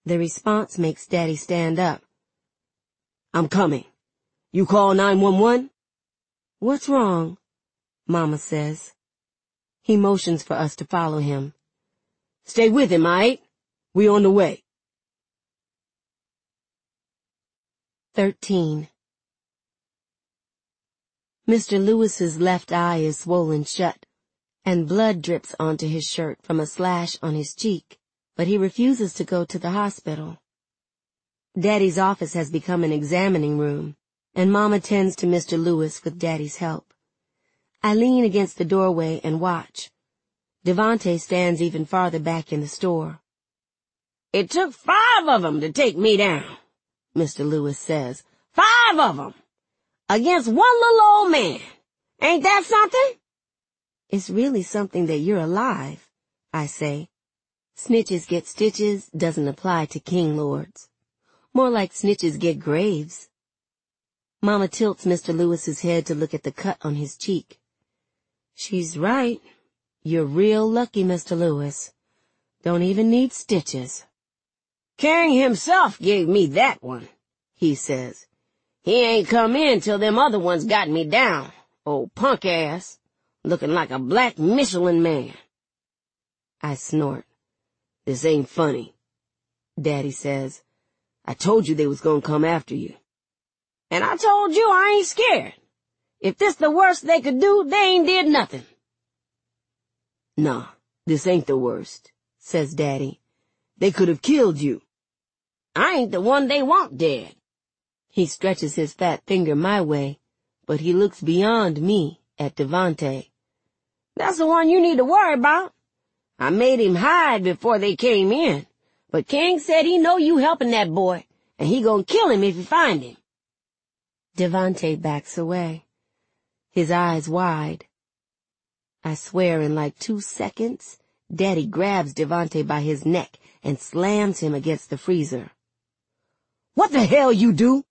The response makes Daddy stand up. "I'm coming. You call 911? "What's wrong?" Mama says. He motions for us to follow him. "Stay with him, aight? We on the way." 13. Mr. Lewis's left eye is swollen shut, and blood drips onto his shirt from a slash on his cheek, but he refuses to go to the hospital. Daddy's office has become an examining room, and Mama tends to Mr. Lewis with Daddy's help. I lean against the doorway and watch. Devante stands even farther back in the store. "It took 5 of them to take me down," Mr. Lewis says. 5 of them! Against one little old man. Ain't that something? "It's really something that you're alive," I say. "Snitches get stitches" doesn't apply to king lords. More like snitches get graves. Mama tilts Mr. Lewis's head to look at the cut on his cheek. "She's right. You're real lucky, Mr. Lewis. Don't even need stitches." "King himself gave me that one," he says. "He ain't come in till them other ones got me down. Old punk ass. Looking like a black Michelin man." I snort. "This ain't funny." Daddy says, "I told you they was gonna come after you." "And I told you I ain't scared. If this the worst they could do, they ain't did nothing." "Nah, this ain't the worst," says Daddy. "They could have killed you." "I ain't the one they want dead." He stretches his fat finger my way, but he looks beyond me at Devante. "That's the one you need to worry about. I made him hide before they came in, but King said he know you helping that boy, and he gonna kill him if you find him." Devante backs away, his eyes wide. I swear in like 2 seconds, Daddy grabs Devante by his neck and slams him against the freezer. "What the hell you do?"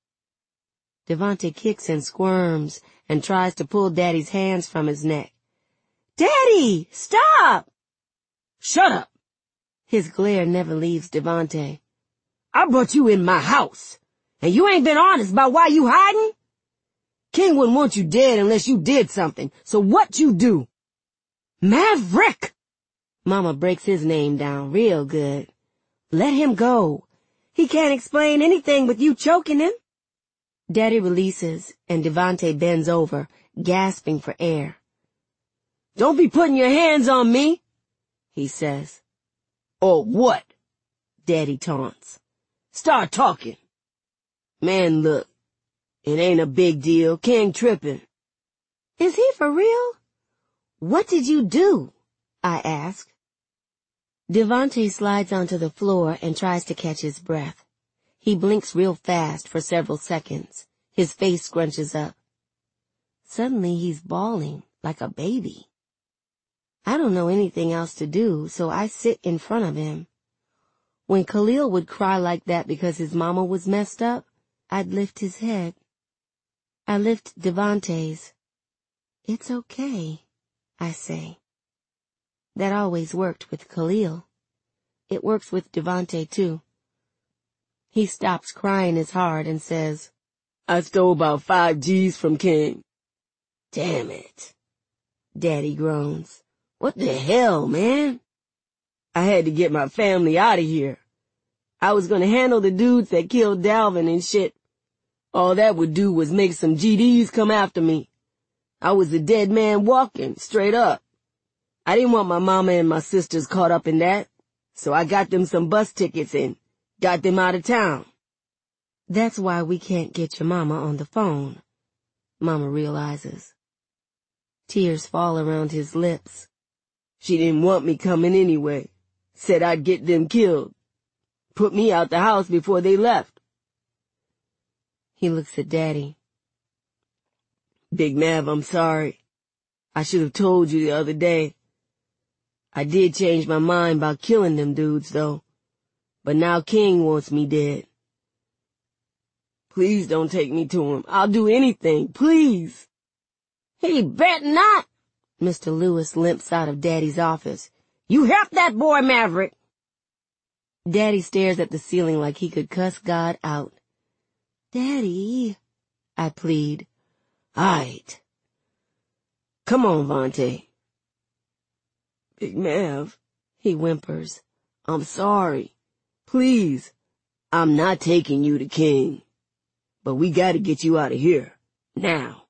Devante kicks and squirms and tries to pull Daddy's hands from his neck. "Daddy, stop!" "Shut up!" His glare never leaves Devante. "I brought you in my house, and you ain't been honest about why you hiding? King wouldn't want you dead unless you did something, so what you do?" "Maverick!" Mama breaks his name down real good. "Let him go. He can't explain anything with you choking him." Daddy releases, and Devante bends over, gasping for air. "Don't be putting your hands on me," he says. "Or what?" Daddy taunts. "Start talking." "Man, look, it ain't a big deal. King tripping." "Is he for real? What did you do?" I ask. Devante slides onto the floor and tries to catch his breath. He blinks real fast for several seconds. His face scrunches up. Suddenly he's bawling like a baby. I don't know anything else to do, so I sit in front of him. When Khalil would cry like that because his mama was messed up, I'd lift his head. I lift Devante's. "It's okay," I say. That always worked with Khalil. It works with Devante, too. He stops crying as hard and says, "I stole about 5 G's from King." "Damn it," Daddy groans. "What the hell, man?" "I had to get my family out of here. I was gonna handle the dudes that killed Dalvin and shit. All that would do was make some GDs come after me. I was a dead man walking, straight up. I didn't want my mama and my sisters caught up in that, so I got them some bus tickets and got them out of town." That's why we can't get your mama on the phone, Mama realizes. Tears fall around his lips. "She didn't want me coming anyway. Said I'd get them killed. Put me out the house before they left." He looks at Daddy. "Big Mav, I'm sorry. I should have told you the other day. I did change my mind about killing them dudes, though. But now King wants me dead. Please don't take me to him. I'll do anything, please." "He bet not." Mr. Lewis limps out of Daddy's office. "You help that boy, Maverick." Daddy stares at the ceiling like he could cuss God out. Daddy, I plead. Aight. Come on, Vontae. Big Mav, he whimpers. I'm sorry. Please. I'm not taking you to King. But we gotta get you out of here. Now.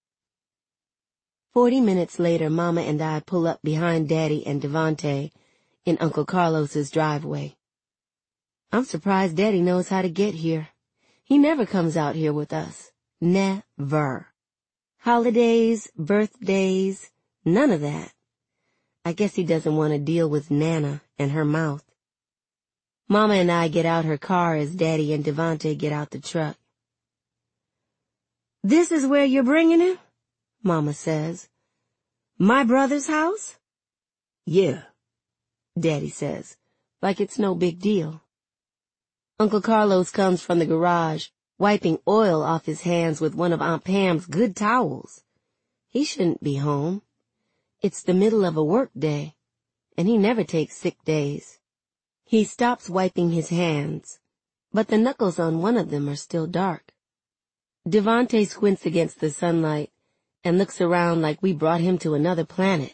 40 minutes later, Mama and I pull up behind Daddy and Devontae in Uncle Carlos's driveway. I'm surprised Daddy knows how to get here. He never comes out here with us. Never. Holidays, birthdays, none of that. I guess he doesn't want to deal with Nana and her mouth. Mama and I get out her car as Daddy and Devontae get out the truck. This is where you're bringing him? Mama says. My brother's house? Yeah, Daddy says, like it's no big deal. Uncle Carlos comes from the garage, wiping oil off his hands with one of Aunt Pam's good towels. He shouldn't be home. It's the middle of a work day, and he never takes sick days. He stops wiping his hands, but the knuckles on one of them are still dark. Devontae squints against the sunlight and looks around like we brought him to another planet.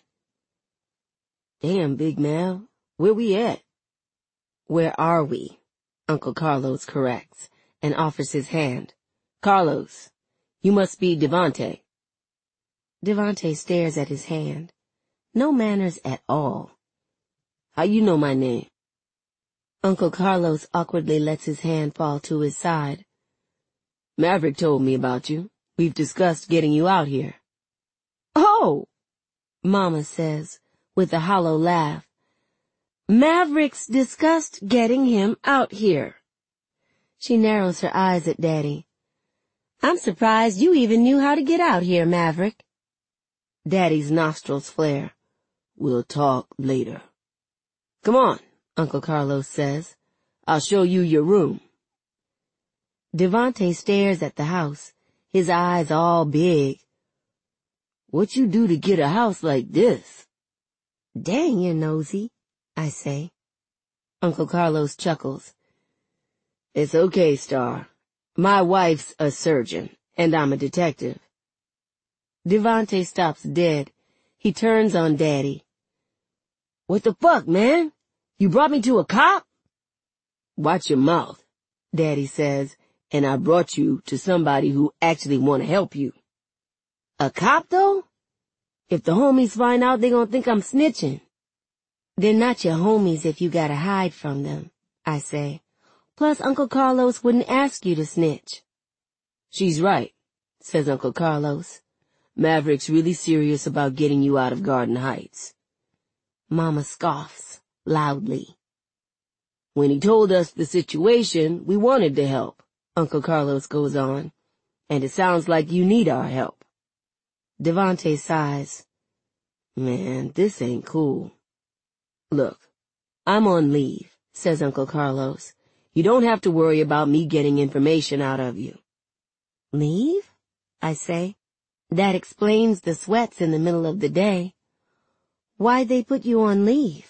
Damn, Big Mal, where we at? Where are we? Uncle Carlos corrects and offers his hand. Carlos, you must be Devontae. Devontae stares at his hand. No manners at all. How you know my name? Uncle Carlos awkwardly lets his hand fall to his side. Maverick told me about you. We've discussed getting you out here. Oh, Mama says, with a hollow laugh. Maverick's discussed getting him out here. She narrows her eyes at Daddy. I'm surprised you even knew how to get out here, Maverick. Daddy's nostrils flare. We'll talk later. Come on, Uncle Carlos says. I'll show you your room. Devontae stares at the house, his eyes all big. What you do to get a house like this? Dang, you're nosy, I say. Uncle Carlos chuckles. It's okay, Star. My wife's a surgeon, and I'm a detective. Devontae stops dead. He turns on Daddy. What the fuck, man? You brought me to a cop? Watch your mouth, Daddy says, and I brought you to somebody who actually want to help you. A cop, though? If the homies find out, they gonna think I'm snitching. They're not your homies if you gotta hide from them, I say. Plus, Uncle Carlos wouldn't ask you to snitch. She's right, says Uncle Carlos. Maverick's really serious about getting you out of Garden Heights. Mama scoffs loudly. When he told us the situation, we wanted to help, Uncle Carlos goes on. And it sounds like you need our help. Devontae sighs. Man, this ain't cool. Look, I'm on leave, says Uncle Carlos. You don't have to worry about me getting information out of you. Leave? I say. That explains the sweats in the middle of the day. Why'd they put you on leave?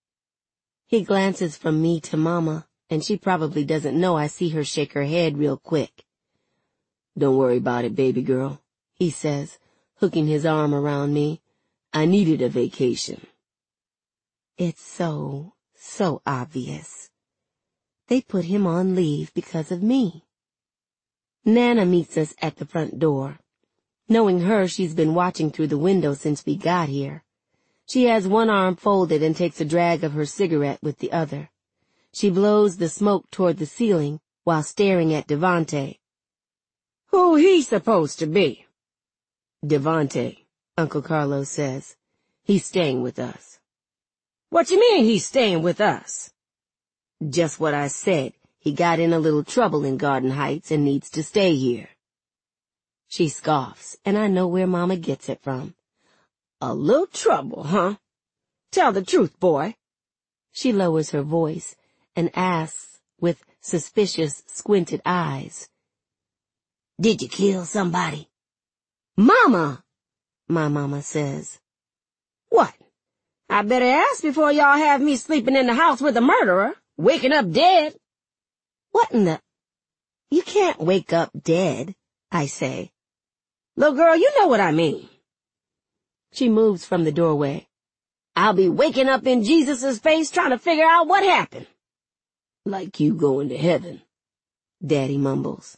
He glances from me to Mama, and she probably doesn't know I see her shake her head real quick. Don't worry about it, baby girl, he says, hooking his arm around me. I needed a vacation. It's so obvious. They put him on leave because of me. Nana meets us at the front door. Knowing her, she's been watching through the window since we got here. She has one arm folded and takes a drag of her cigarette with the other. She blows the smoke toward the ceiling while staring at Devontae. Who he supposed to be? Devontae, Uncle Carlos says. He's staying with us. What you mean he's staying with us? Just what I said. He got in a little trouble in Garden Heights and needs to stay here. She scoffs, and I know where Mama gets it from. A little trouble, huh? Tell the truth, boy. She lowers her voice and asks with suspicious, squinted eyes. Did you kill somebody? Mama, my mama says. What? I better ask before y'all have me sleeping in the house with a murderer, Waking up dead? What in the— You can't wake up dead, I say. Little girl, you know what I mean. She moves from the doorway. I'll be waking up in Jesus' face trying to figure out what happened. Like you going to heaven, Daddy mumbles.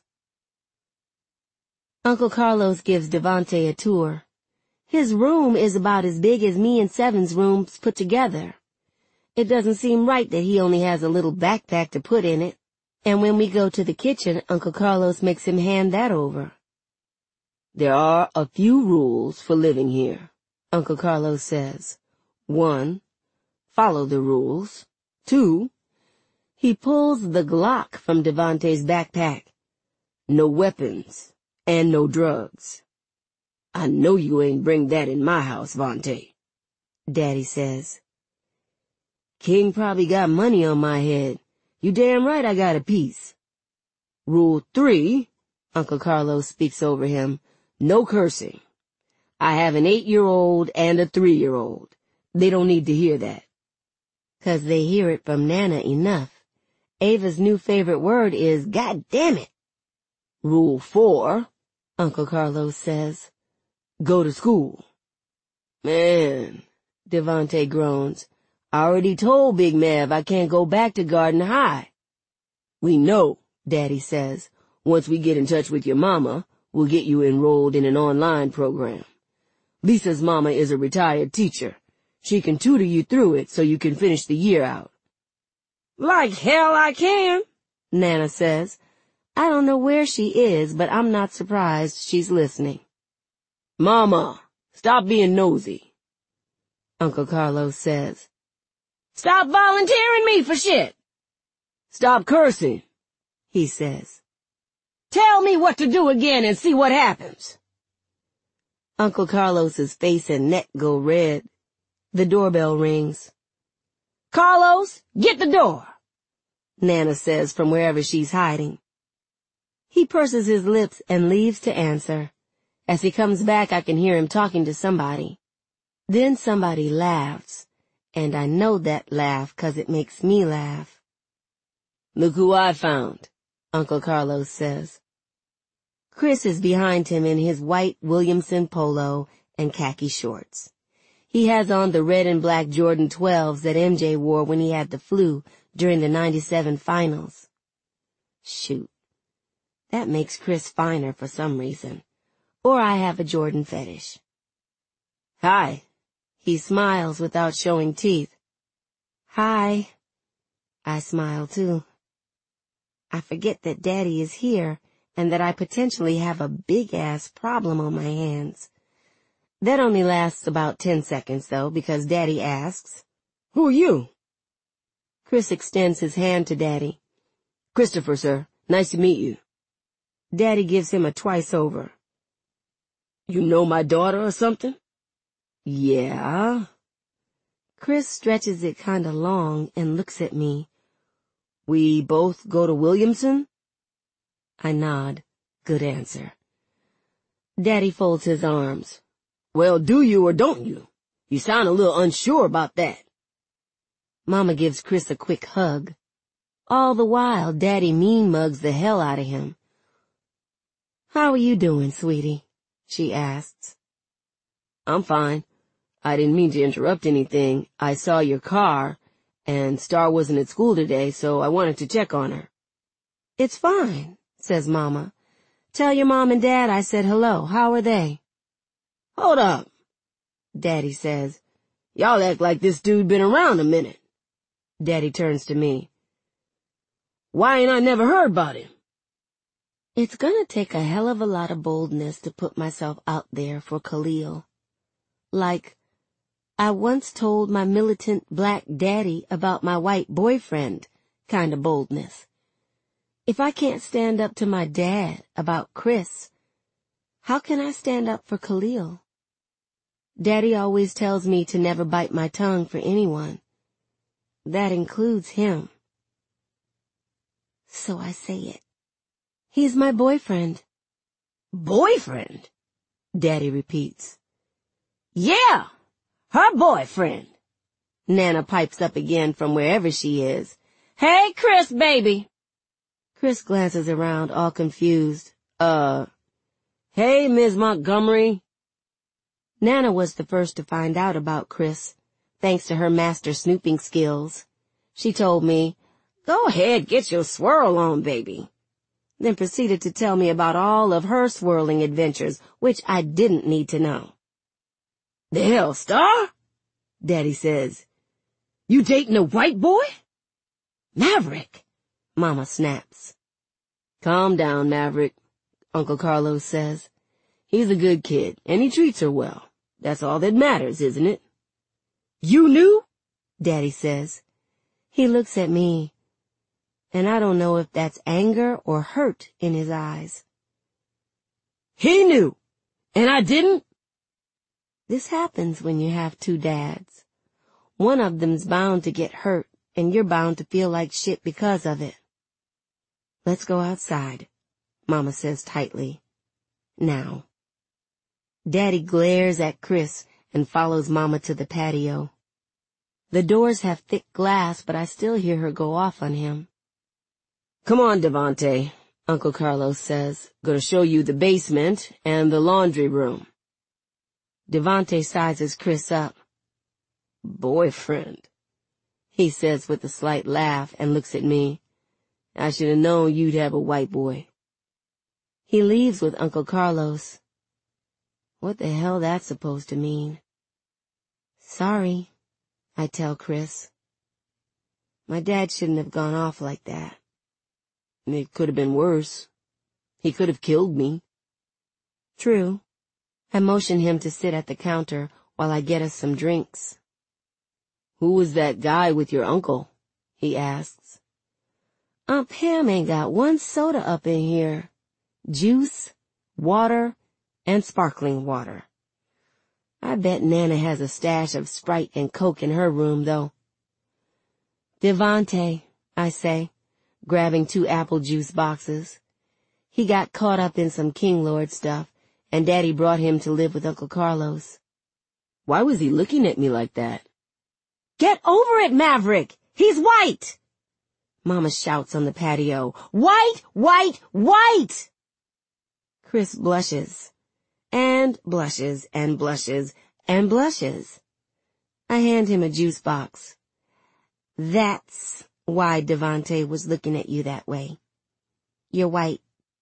Uncle Carlos gives Devontae a tour. His room is about as big as me and Seven's rooms put together. It doesn't seem right that he only has a little backpack to put in it, and when we go to the kitchen, Uncle Carlos makes him hand that over. There are a few rules for living here, Uncle Carlos says. 1, follow the rules. 2, he pulls the Glock from Devontae's backpack. No weapons and no drugs. I know you ain't bring that in my house, Vontae, Daddy says. King probably got money on my head. You damn right I got a piece. Rule 3, Uncle Carlos speaks over him, no cursing. I have an 8-year-old and a 3-year-old. They don't need to hear that. 'Cause they hear it from Nana enough. Ava's new favorite word is God damn it. Rule 4, Uncle Carlos says, go to school. Man, Devontae groans. I already told Big Mav I can't go back to Garden High. We know, Daddy says. Once we get in touch with your mama, we'll get you enrolled in an online program. Lisa's mama is a retired teacher. She can tutor you through it so you can finish the year out. Like hell I can, Nana says. I don't know where she is, but I'm not surprised she's listening. Mama, stop being nosy, Uncle Carlos says. Stop volunteering me for shit. Stop cursing, he says. Tell me what to do again and see what happens. Uncle Carlos's face and neck go red. The doorbell rings. Carlos, get the door, Nana says from wherever she's hiding. He purses his lips and leaves to answer. As he comes back, I can hear him talking to somebody. Then somebody laughs, and I know that laugh 'cause it makes me laugh. Look who I found, Uncle Carlos says. Chris is behind him in his white Williamson polo and khaki shorts. He has on the red and black Jordan 12s that MJ wore when he had the flu during the '97 finals. Shoot. That makes Chris finer for some reason. Or I have a Jordan fetish. Hi. He smiles without showing teeth. Hi. I smile too. I forget that Daddy is here and that I potentially have a big-ass problem on my hands. That only lasts about 10 seconds, though, because Daddy asks, Who are you? Chris extends his hand to Daddy. Christopher, sir. Nice to meet you. Daddy gives him a twice over. You know my daughter or something? Yeah. Chris stretches it kinda long and looks at me. We both go to Williamson? I nod. Good answer. Daddy folds his arms. Well, do you or don't you? You sound a little unsure about that. Mama gives Chris a quick hug. All the while, Daddy mean mugs the hell out of him. How are you doing, sweetie? She asks. I'm fine. I didn't mean to interrupt anything. I saw your car, and Star wasn't at school today, so I wanted to check on her. It's fine, says Mama. Tell your mom and Dad I said hello. How are they? Hold up, Daddy says. Y'all act like this dude been around a minute. Daddy turns to me. Why ain't I never heard about him? It's gonna take a hell of a lot of boldness to put myself out there for Khalil. Like, I once told my militant black daddy about my white boyfriend kind of boldness. If I can't stand up to my dad about Chris, how can I stand up for Khalil? Daddy always tells me to never bite my tongue for anyone. That includes him. So I say it. He's my boyfriend. Boyfriend? Daddy repeats. Yeah, her boyfriend. Nana pipes up again from wherever she is. Hey, Chris, baby. Chris glances around, all confused. Hey, Ms. Montgomery. Nana was the first to find out about Chris, thanks to her master snooping skills. She told me, Go ahead, get your swirl on, baby. Then proceeded to tell me about all of her swirling adventures, which I didn't need to know. The hell, Star? Daddy says. You dating a white boy? Maverick, Mama snaps. Calm down, Maverick, Uncle Carlos says. He's a good kid, and he treats her well. That's all that matters, isn't it? You knew? Daddy says. He looks at me, and I don't know if that's anger or hurt in his eyes. He knew, and I didn't? This happens when you have two dads. One of them's bound to get hurt, and you're bound to feel like shit because of it. Let's go outside, Mama says tightly. Now. Daddy glares at Chris and follows Mama to the patio. The doors have thick glass, but I still hear her go off on him. Come on, Devante, Uncle Carlos says. Gonna show you the basement and the laundry room. Devante sizes Chris up. Boyfriend, he says with a slight laugh and looks at me. I should have known you'd have a white boy. He leaves with Uncle Carlos. What the hell that's supposed to mean? Sorry, I tell Chris. My dad shouldn't have gone off like that. It could have been worse. He could have killed me. True. I motion him to sit at the counter while I get us some drinks. Who was that guy with your uncle? He asks. Aunt Pam ain't got one soda up in here. Juice, water, and sparkling water. I bet Nana has a stash of Sprite and Coke in her room, though. Devante, I say, grabbing 2 apple juice boxes. He got caught up in some King Lord stuff, and Daddy brought him to live with Uncle Carlos. Why was he looking at me like that? Get over it, Maverick! He's white! Mama shouts on the patio. White! White! White! Chris blushes, and blushes, and blushes, and blushes. I hand him a juice box. That's why Devante was looking at you that way. You're white.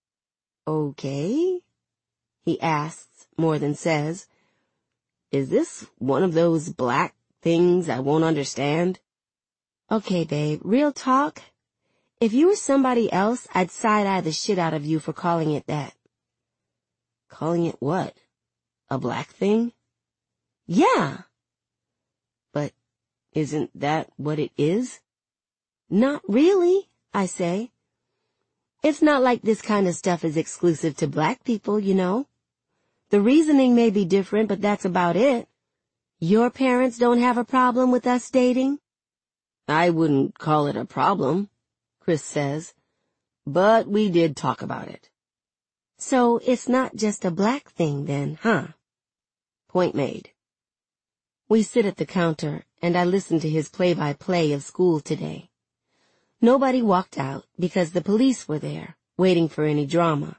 Okay? He asks more than says. Is this one of those black things I won't understand? Okay, babe, real talk. If you were somebody else, I'd side-eye the shit out of you for calling it that. Calling it what? A black thing? Yeah. But isn't that what it is? Not really, I say. It's not like this kind of stuff is exclusive to black people, you know. The reasoning may be different, but that's about it. Your parents don't have a problem with us dating? I wouldn't call it a problem, Chris says, but we did talk about it. So it's not just a black thing then, huh? Point made. We sit at the counter, and I listen to his play-by-play of school today. Nobody walked out because the police were there, waiting for any drama.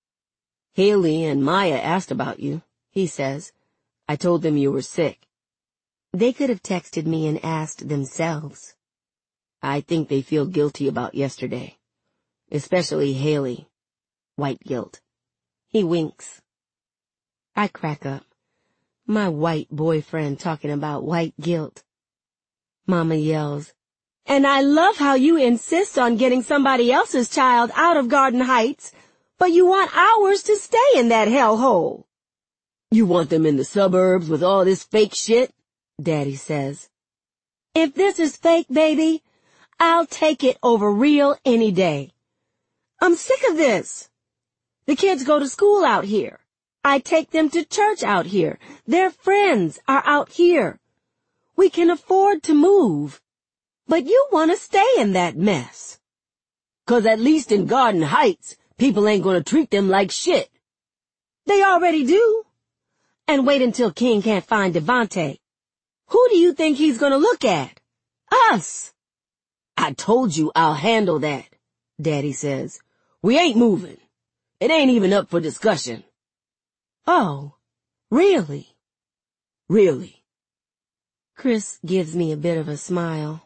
Haley and Maya asked about you, he says. I told them you were sick. They could have texted me and asked themselves. I think they feel guilty about yesterday. Especially Haley. White guilt. He winks. I crack up. My white boyfriend talking about white guilt. Mama yells, and I love how you insist on getting somebody else's child out of Garden Heights, but you want ours to stay in that hellhole. You want them in the suburbs with all this fake shit? Daddy says. If this is fake, baby, I'll take it over real any day. I'm sick of this. The kids go to school out here. I take them to church out here. Their friends are out here. We can afford to move. But you want to stay in that mess. 'Cause at least in Garden Heights, people ain't gonna treat them like shit. They already do. And wait until King can't find Devante. Who do you think he's gonna look at? Us. I told you I'll handle that, Daddy says. We ain't moving. It ain't even up for discussion. Oh, really? Really. Chris gives me a bit of a smile.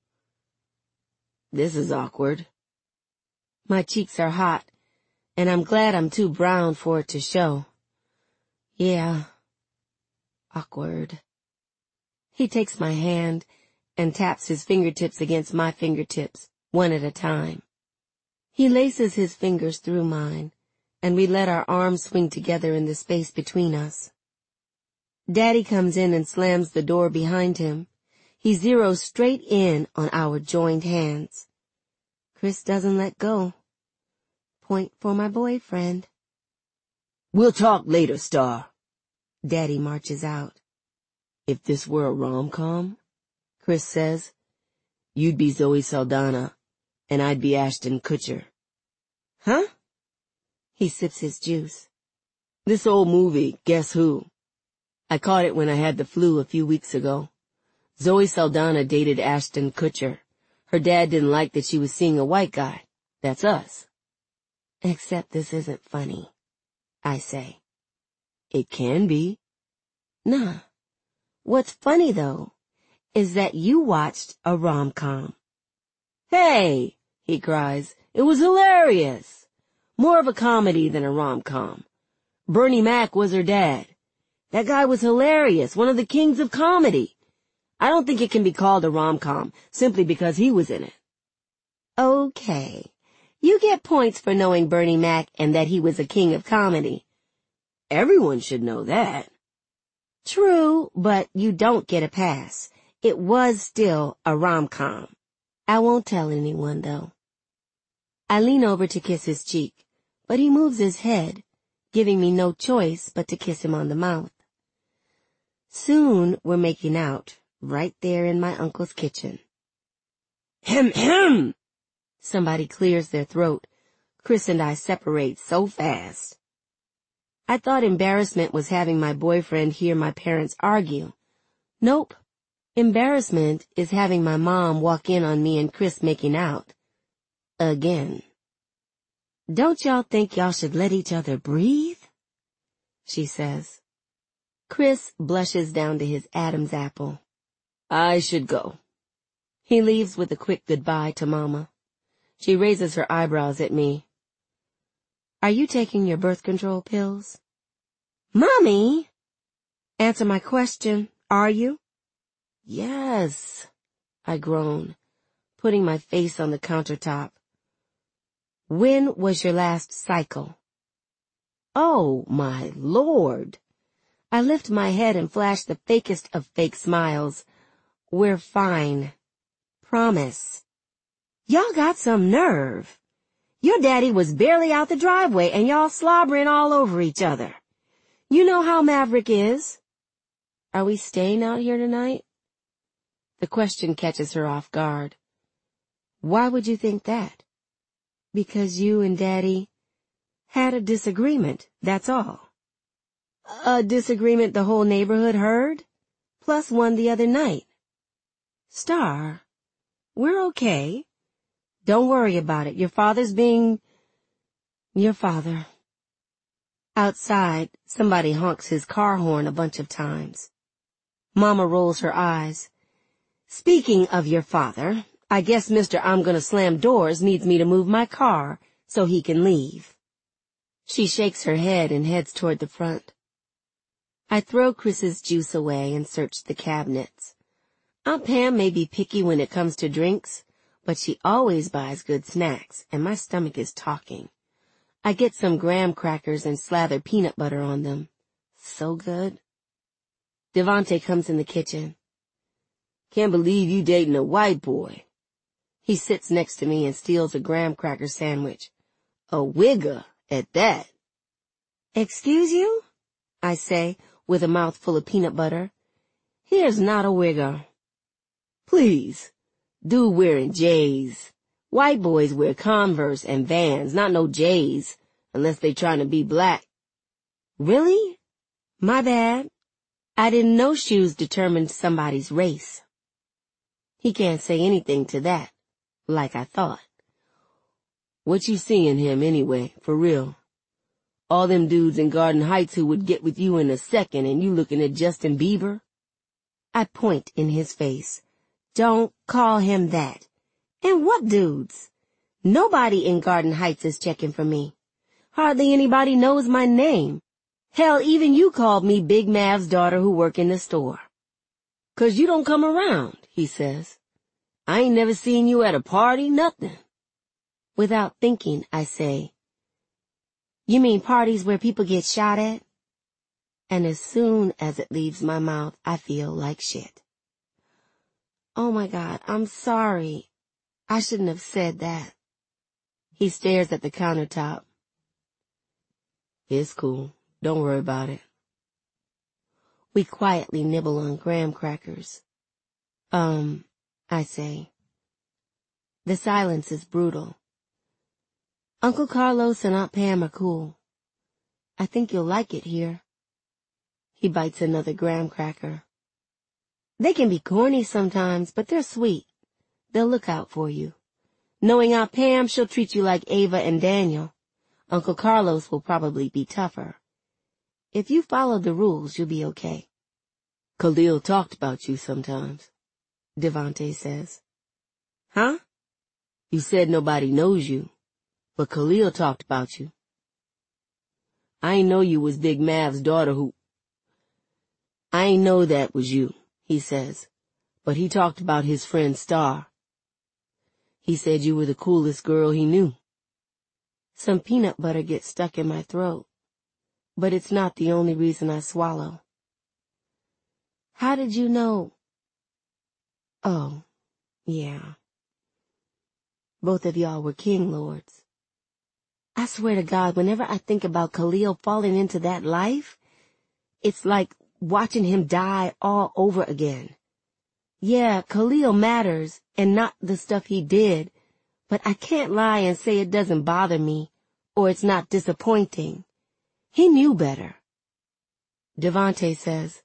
This is awkward. My cheeks are hot, and I'm glad I'm too brown for it to show. Yeah, awkward. He takes my hand and taps his fingertips against my fingertips, one at a time. He laces his fingers through mine, and we let our arms swing together in the space between us. Daddy comes in and slams the door behind him. He zeroes straight in on our joined hands. Chris doesn't let go. Point for my boyfriend. We'll talk later, Star. Daddy marches out. If this were a rom-com, Chris says, you'd be Zoe Saldana, and I'd be Ashton Kutcher. Huh? He sips his juice. This old movie, Guess Who? I caught it when I had the flu a few weeks ago. Zoe Saldana dated Ashton Kutcher. Her dad didn't like that she was seeing a white guy. That's us. Except this isn't funny, I say. It can be. Nah. What's funny, though, is that you watched a rom-com. Hey, he cries, it was hilarious. More of a comedy than a rom-com. Bernie Mac was her dad. That guy was hilarious, one of the kings of comedy. I don't think it can be called a rom-com, simply because he was in it. Okay. You get points for knowing Bernie Mac and that he was a king of comedy. Everyone should know that. True, but you don't get a pass. It was still a rom-com. I won't tell anyone, though. I lean over to kiss his cheek, but he moves his head, giving me no choice but to kiss him on the mouth. Soon we're making out, right there in my uncle's kitchen. Hem! Somebody clears their throat. Chris and I separate so fast. I thought embarrassment was having my boyfriend hear my parents argue. Nope. Embarrassment is having my mom walk in on me and Chris making out. Again. Don't y'all think y'all should let each other breathe? She says. Chris blushes down to his Adam's apple. I should go. He leaves with a quick goodbye to Mama. She raises her eyebrows at me. Are you taking your birth control pills? Mommy! Answer my question, are you? Yes, I groan, putting my face on the countertop. When was your last cycle? Oh, my Lord! I lift my head and flash the fakest of fake smiles. We're fine. Promise. Y'all got some nerve. Your daddy was barely out the driveway and y'all slobbering all over each other. You know how Maverick is. Are we staying out here tonight? The question catches her off guard. Why would you think that? Because you and Daddy had a disagreement, that's all. A disagreement the whole neighborhood heard? Plus one the other night. Star, we're okay. Don't worry about it. Your father's being your father. Outside, somebody honks his car horn a bunch of times. Mama rolls her eyes. Speaking of your father, I guess Mr. I'm gonna slam doors needs me to move my car so he can leave. She shakes her head and heads toward the front. I throw Chris's juice away and search the cabinets. Aunt Pam may be picky when it comes to drinks, but she always buys good snacks, and my stomach is talking. I get some graham crackers and slather peanut butter on them. So good. Devontae comes in the kitchen. Can't believe you dating a white boy. He sits next to me and steals a graham cracker sandwich. A wigger at that. Excuse you? I say, with a mouthful of peanut butter. Here's not a wigger. Please, dude wearing J's. White boys wear Converse and Vans, not no J's, unless they trying to be black. Really? My bad. I didn't know shoes determined somebody's race. He can't say anything to that. Like I thought. What you see in him anyway, for real? All them dudes in Garden Heights who would get with you in a second and you looking at Justin Bieber? I point in his face. Don't call him that. And what dudes? Nobody in Garden Heights is checking for me. Hardly anybody knows my name. Hell, even you called me Big Mav's daughter who work in the store. 'Cause you don't come around, he says. I ain't never seen you at a party, nothing. Without thinking, I say, you mean parties where people get shot at? And as soon as it leaves my mouth, I feel like shit. Oh my God, I'm sorry. I shouldn't have said that. He stares at the countertop. It's cool. Don't worry about it. We quietly nibble on graham crackers. I say. The silence is brutal. Uncle Carlos and Aunt Pam are cool. I think you'll like it here. He bites another graham cracker. They can be corny sometimes, but they're sweet. They'll look out for you. Knowing Aunt Pam, she'll treat you like Ava and Daniel. Uncle Carlos will probably be tougher. If you follow the rules, you'll be okay. Khalil talked about you sometimes, Devante says. Huh? You said nobody knows you, but Khalil talked about you. I ain't know you was Big Mav's daughter I ain't know that was you, he says, but he talked about his friend Star. He said you were the coolest girl he knew. Some peanut butter gets stuck in my throat, but it's not the only reason I swallow. How did you know? Oh, yeah. Both of y'all were king lords. I swear to God, whenever I think about Khalil falling into that life, it's like watching him die all over again. Yeah, Khalil matters, and not the stuff he did, but I can't lie and say it doesn't bother me, or it's not disappointing. He knew better. Devante says,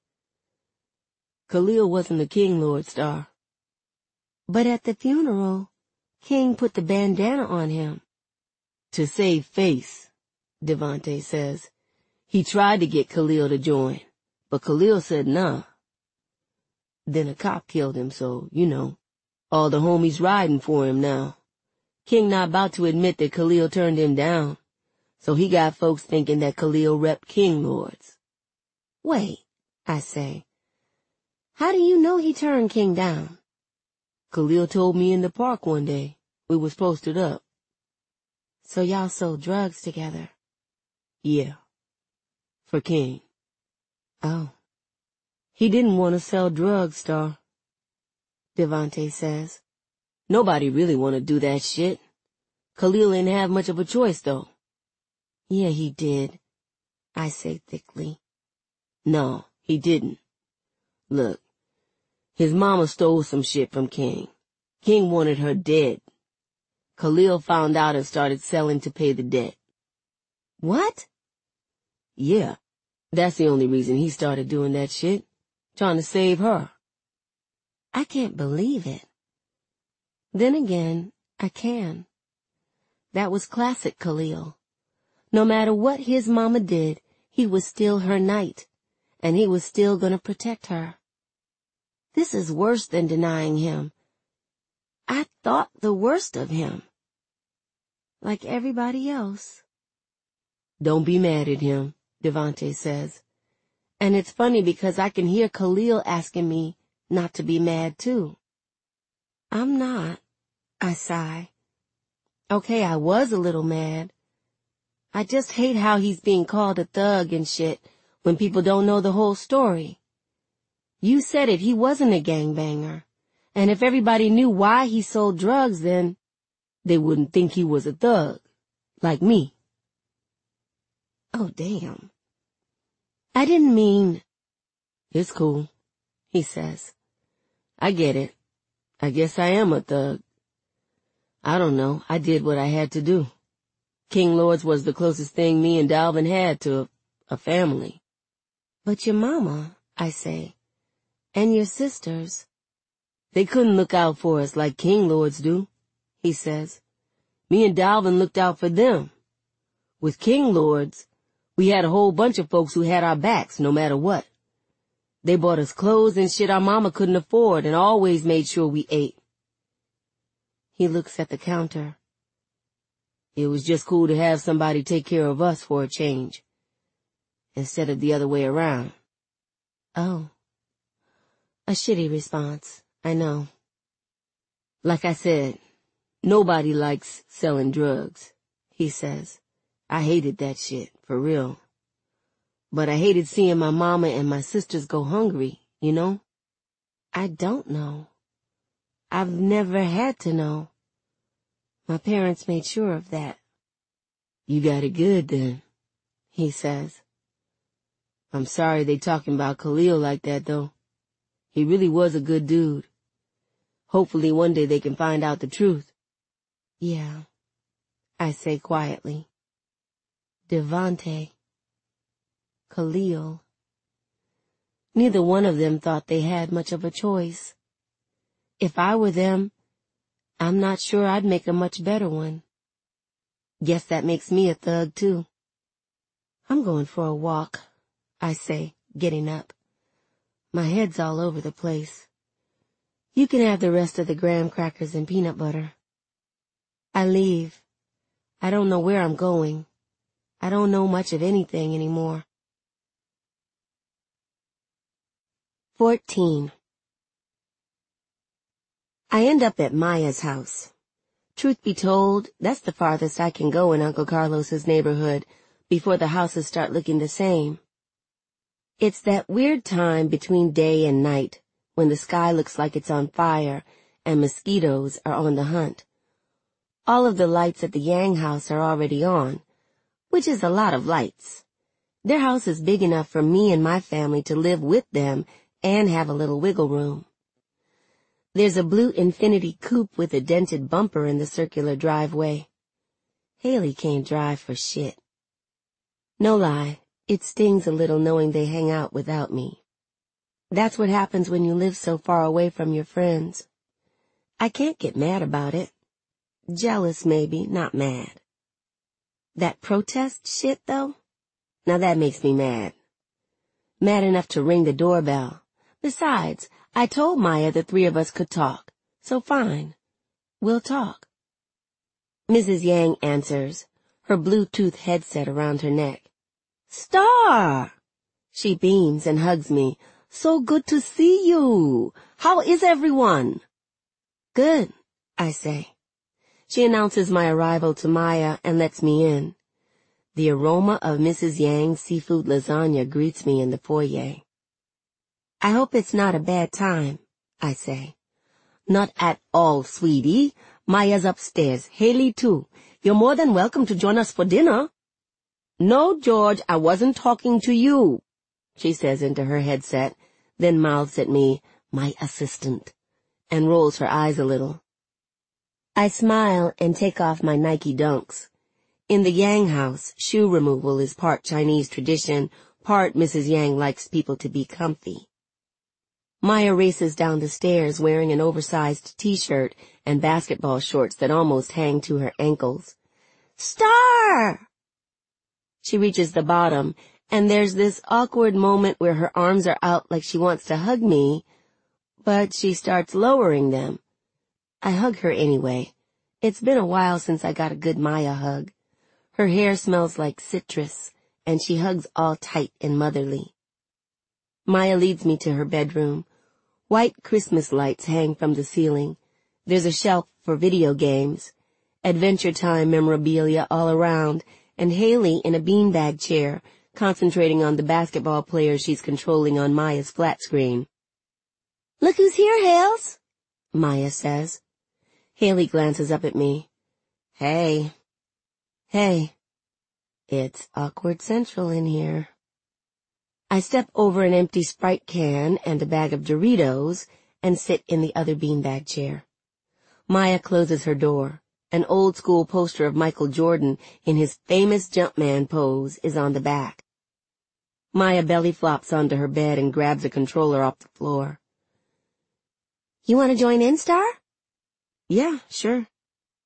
Khalil wasn't a king lord, Star. But at the funeral, King put the bandana on him. To save face, Devante says. He tried to get Khalil to join, but Khalil said nah. Then a cop killed him, so, you know, all the homies riding for him now. King not about to admit that Khalil turned him down, so he got folks thinking that Khalil repped king lords. Wait, I say. How do you know he turned King down? Khalil told me in the park one day. We was posted up. So y'all sold drugs together? Yeah. For King. Oh. He didn't want to sell drugs, Star. Devante says. Nobody really want to do that shit. Khalil didn't have much of a choice, though. Yeah, he did, I say thickly. No, he didn't. Look, his mama stole some shit from King. King wanted her dead. Khalil found out and started selling to pay the debt. What? Yeah, that's the only reason he started doing that shit. Trying to save her. I can't believe it. Then again, I can. That was classic Khalil. No matter what his mama did, he was still her knight, and he was still gonna protect her. This is worse than denying him. I thought the worst of him. Like everybody else. Don't be mad at him, Devante says. And it's funny because I can hear Khalil asking me not to be mad too. I'm not, I sigh. Okay, I was a little mad. I just hate how he's being called a thug and shit when people don't know the whole story. You said it, he wasn't a gangbanger. And if everybody knew why he sold drugs, then they wouldn't think he was a thug. Like me. Oh, damn. I didn't mean... It's cool, he says. I get it. I guess I am a thug. I don't know. I did what I had to do. King Lords was the closest thing me and Dalvin had to a family. But your mama, I say, and your sisters. They couldn't look out for us like King Lords do. he says. Me and Dalvin looked out for them. With King Lords, we had a whole bunch of folks who had our backs no matter what. They bought us clothes and shit our mama couldn't afford and always made sure we ate. He looks at the counter. It was just cool to have somebody take care of us for a change, instead of the other way around. Oh. A shitty response, I know. Like I said, nobody likes selling drugs, he says. I hated that shit, for real. But I hated seeing my mama and my sisters go hungry, you know? I don't know. I've never had to know. My parents made sure of that. You got it good then, he says. I'm sorry they talking about Khalil like that though. He really was a good dude. Hopefully one day they can find out the truth. Yeah, I say quietly. Devante. Khalil. Neither one of them thought they had much of a choice. If I were them, I'm not sure I'd make a much better one. Guess that makes me a thug too. I'm going for a walk, I say, getting up. My head's all over the place. You can have the rest of the graham crackers and peanut butter. I leave. I don't know where I'm going. I don't know much of anything anymore. 14. I end up at Maya's house. Truth be told, that's the farthest I can go in Uncle Carlos's neighborhood before the houses start looking the same. It's that weird time between day and night when the sky looks like it's on fire and mosquitoes are on the hunt. All of the lights at the Yang house are already on, which is a lot of lights. Their house is big enough for me and my family to live with them and have a little wiggle room. There's a blue Infiniti coupe with a dented bumper in the circular driveway. Haley can't drive for shit. No lie, it stings a little knowing they hang out without me. That's what happens when you live so far away from your friends. I can't get mad about it. Jealous maybe, not mad. That protest shit though? Now that makes me mad. Mad enough to ring the doorbell. Besides, I told Maya the three of us could talk, so fine. We'll talk. Mrs. Yang answers, her Bluetooth headset around her neck. Star! She beams and hugs me. So good to see you. How is everyone? Good, I say. She announces my arrival to Maya and lets me in. The aroma of Mrs. Yang's seafood lasagna greets me in the foyer. I hope it's not a bad time, I say. Not at all, sweetie. Maya's upstairs. Haley, too. You're more than welcome to join us for dinner. No, George, I wasn't talking to you, she says into her headset, then mouths at me, my assistant, and rolls her eyes a little. I smile and take off my Nike Dunks. In the Yang house, shoe removal is part Chinese tradition, part Mrs. Yang likes people to be comfy. Maya races down the stairs wearing an oversized t-shirt and basketball shorts that almost hang to her ankles. Star! She reaches the bottom, and there's this awkward moment where her arms are out like she wants to hug me, but she starts lowering them. I hug her anyway. It's been a while since I got a good Maya hug. Her hair smells like citrus, and she hugs all tight and motherly. Maya leads me to her bedroom. White Christmas lights hang from the ceiling. There's a shelf for video games. Adventure Time memorabilia all around, and Haley in a beanbag chair, concentrating on the basketball players she's controlling on Maya's flat screen. Look who's here, Hales, Maya says. Haley glances up at me. Hey. Hey. It's awkward central in here. I step over an empty Sprite can and a bag of Doritos and sit in the other beanbag chair. Maya closes her door. An old-school poster of Michael Jordan in his famous Jumpman pose is on the back. Maya belly flops onto her bed and grabs a controller off the floor. You want to join in, Star? Yeah, sure.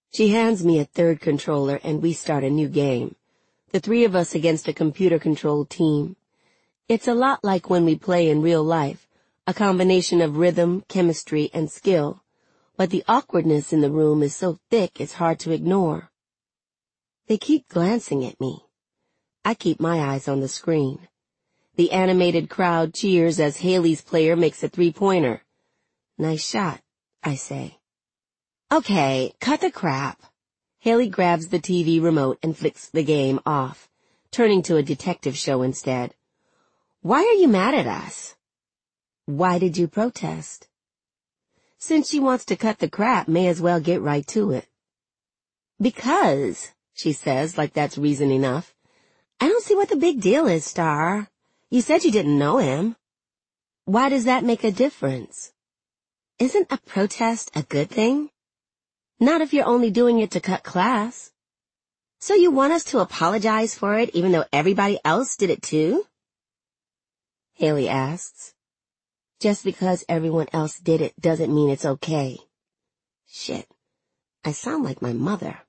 She hands me a third controller and we start a new game. The three of us against a computer-controlled team. It's a lot like when we play in real life, a combination of rhythm, chemistry, and skill. But the awkwardness in the room is so thick it's hard to ignore. They keep glancing at me. I keep my eyes on the screen. The animated crowd cheers as Haley's player makes a three-pointer. Nice shot, I say. Okay, cut the crap. Haley grabs the TV remote and flicks the game off, turning to a detective show instead. Why are you mad at us? Why did you protest? Since she wants to cut the crap, may as well get right to it. Because, she says, like that's reason enough. I don't see what the big deal is, Star. You said you didn't know him. Why does that make a difference? Isn't a protest a good thing? Not if you're only doing it to cut class. So you want us to apologize for it even though everybody else did it too? Haley asks. Just because everyone else did it doesn't mean it's okay. Shit, I sound like my mother.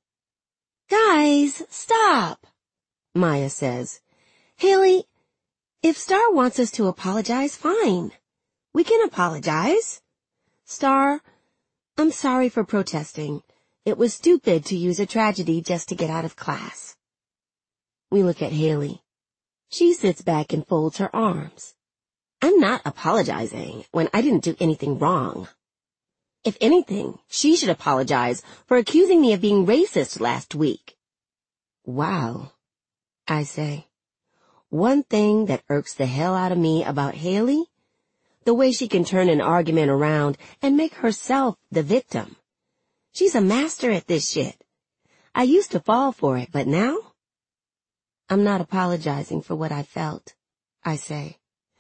Guys, stop, Maya says. Haley, if Star wants us to apologize, fine. We can apologize. Star, I'm sorry for protesting. It was stupid to use a tragedy just to get out of class. We look at Haley. She sits back and folds her arms. I'm not apologizing when I didn't do anything wrong. If anything, she should apologize for accusing me of being racist last week. Wow, I say. One thing that irks the hell out of me about Haley? The way she can turn an argument around and make herself the victim. She's a master at this shit. I used to fall for it, but now? I'm not apologizing for what I felt, I say.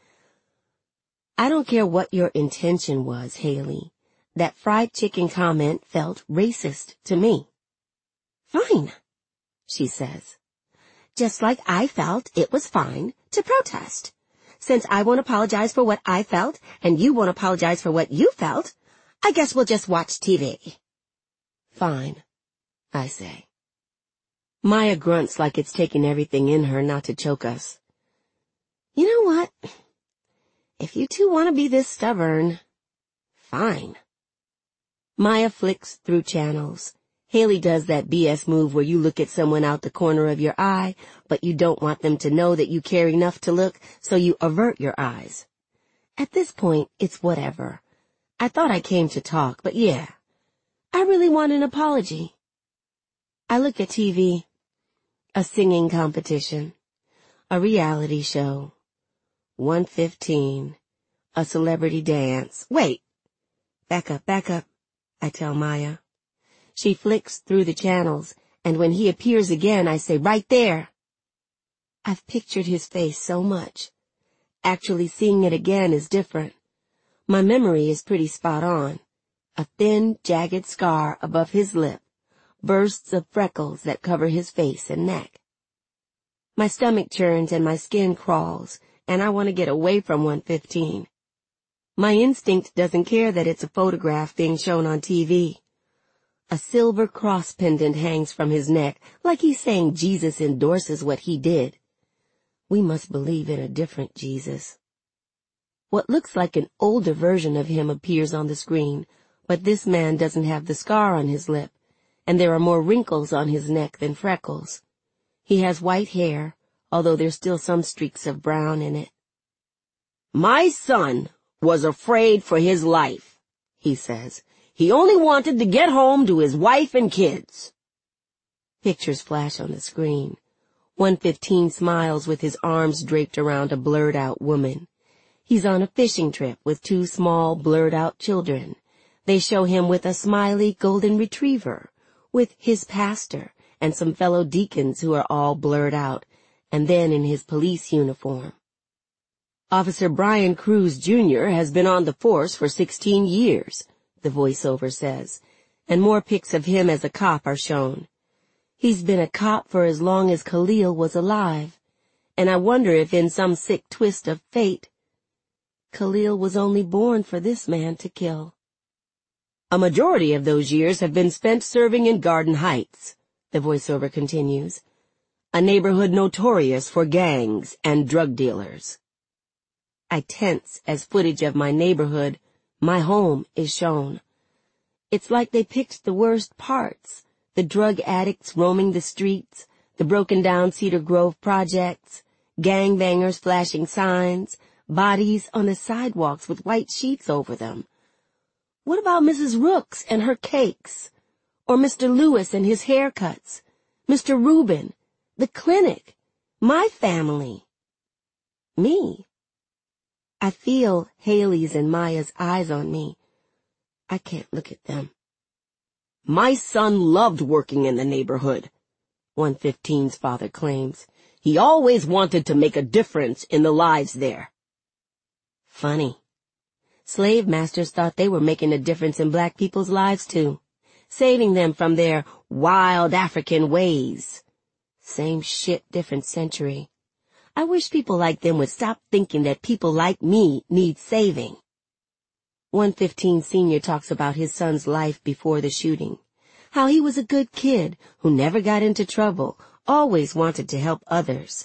I don't care what your intention was, Haley. That fried chicken comment felt racist to me. Fine, she says. Just like I felt it was fine to protest. Since I won't apologize for what I felt, and you won't apologize for what you felt, I guess we'll just watch TV. Fine, I say. Maya grunts like it's taking everything in her not to choke us. You know what? If you two want to be this stubborn, fine. Maya flicks through channels. Haley does that BS move where you look at someone out the corner of your eye, but you don't want them to know that you care enough to look, so you avert your eyes. At this point, it's whatever. I thought I came to talk, but yeah, I really want an apology. I look at TV. A singing competition. A reality show. 1:15. A celebrity dance. Wait. Back up, I tell Maya. She flicks through the channels, and when he appears again, I say, right there. I've pictured his face so much. Actually seeing it again is different. My memory is pretty spot on. A thin, jagged scar above his lip. Bursts of freckles that cover his face and neck. My stomach churns and my skin crawls, and I want to get away from 1:15. My instinct doesn't care that it's a photograph being shown on TV. A silver cross pendant hangs from his neck, like he's saying Jesus endorses what he did. We must believe in a different Jesus. What looks like an older version of him appears on the screen, but this man doesn't have the scar on his lip, and there are more wrinkles on his neck than freckles. He has white hair, although there's still some streaks of brown in it. My son was afraid for his life, he says. He only wanted to get home to his wife and kids. Pictures flash on the screen. 1:15 smiles with his arms draped around a blurred-out woman. He's on a fishing trip with two small, blurred-out children. They show him with a smiley golden retriever, with his pastor and some fellow deacons who are all blurred out, and then in his police uniform. Officer Brian Cruz, Jr. has been on the force for 16 years, the voiceover says, and more pics of him as a cop are shown. He's been a cop for as long as Khalil was alive, and I wonder if in some sick twist of fate, Khalil was only born for this man to kill. A majority of those years have been spent serving in Garden Heights, the voiceover continues, a neighborhood notorious for gangs and drug dealers. I tense as footage of my neighborhood, my home, is shown. It's like they picked the worst parts, the drug addicts roaming the streets, the broken-down Cedar Grove projects, gangbangers flashing signs, bodies on the sidewalks with white sheets over them. What about Mrs. Rooks and her cakes? Or Mr. Lewis and his haircuts? Mr. Rubin, the clinic, my family? Me. I feel Haley's and Maya's eyes on me. I can't look at them. My son loved working in the neighborhood, 115's father claims. He always wanted to make a difference in the lives there. Funny. Slave masters thought they were making a difference in black people's lives too, saving them from their wild African ways. Same shit, different century. I wish people like them would stop thinking that people like me need saving. 115 Senior talks about his son's life before the shooting, how he was a good kid who never got into trouble, always wanted to help others.